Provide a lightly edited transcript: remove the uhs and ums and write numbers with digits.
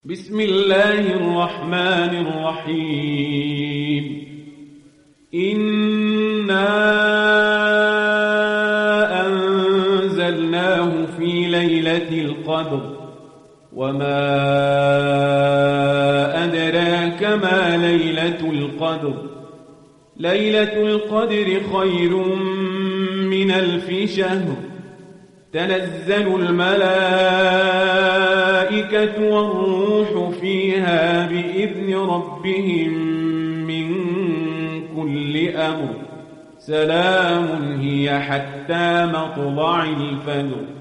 بسم الله الرحمن الرحيم إنا أنزلناه في ليلة القدر وما أدراك ما ليلة القدر ليلة القدر خير من 1000 شهر تنزل الملائكة والروح فيها بإذن ربهم من كل أمر سلام هي حتى مطلع الفجر